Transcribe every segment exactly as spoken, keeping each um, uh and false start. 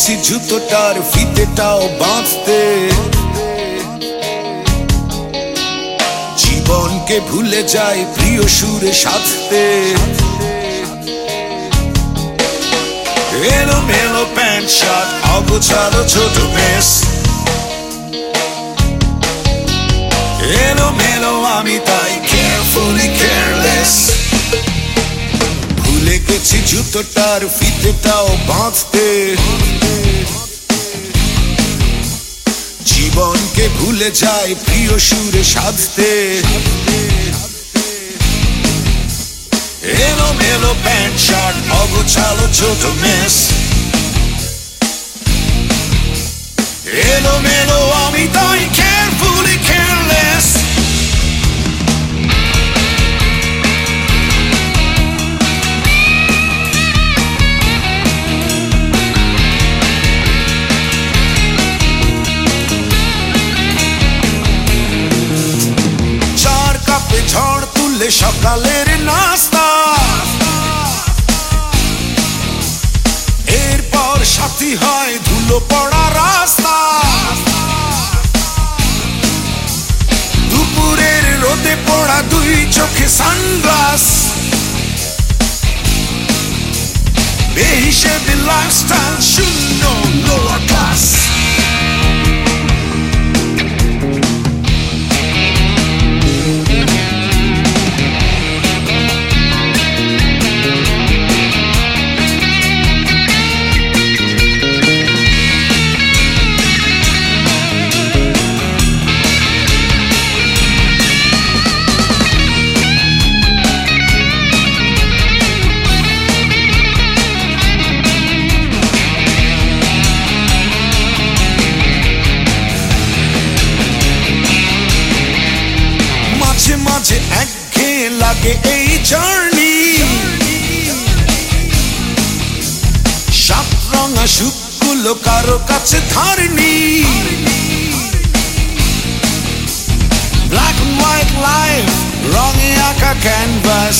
গেছি জুতোটার ফিতেটাও বাঁধতে, জীবনকে ভুলে যাই প্রিয় সুরে সাজতে। এলো মেলো প্যান্ট শার্ট, অগোছালো ছোট মেস, এলো মেলো আমি তাই কেয়ারফুলি কেয়ারলেস। ভুলে গেছি জুতোটার ফিতেটাও বাঁধতে, জীবনকে ভুলে যাই প্রিয় সুরে সাজতে। এলো মেলো প্যান্ট শার্ট, অগোছালো ছোট মেস, এলো মেলো আমি তাই কেয়ারফুলি কেয়ারলেস। চার কাপে ঝড় তুললে সকালের নাস্তা, এরপর সাথী হয় ধুলো পড়া রাস্তা। দুপুরের রোদে পড়া দুই চোখে সানগ্লাস, বেহিসেবে লাইফস্টাইল শূন্য লোয়ার ক্লাস। মাঝে মাঝে একঘেয়ে লাগে এই জার্নি, সাত রঙা সুখগুলো কারো কাছে ধারনি। ব্ল্যাক এন্ড হোয়াইট লাইফ, রঙে আঁকা ক্যানভাস,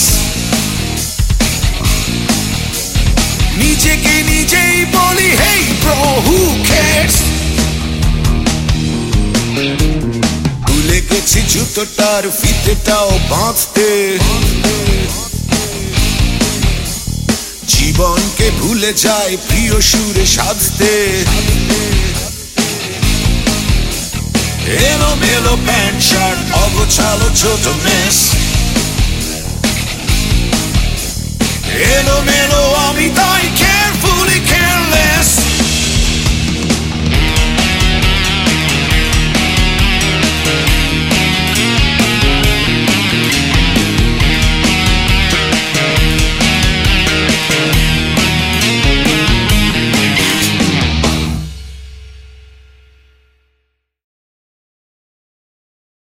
নিজেকে নিজেই বলি হেই ব্রো হু কেয়ারস। ভুলে গেছি জুতোটার ফিতেটাও বাঁধতে, জীবনকে ভুলে যাই প্রিয় সুরে সাজতে। এলো মেলো প্যান্ট শার্ট, অগোছালো ছোট মেস,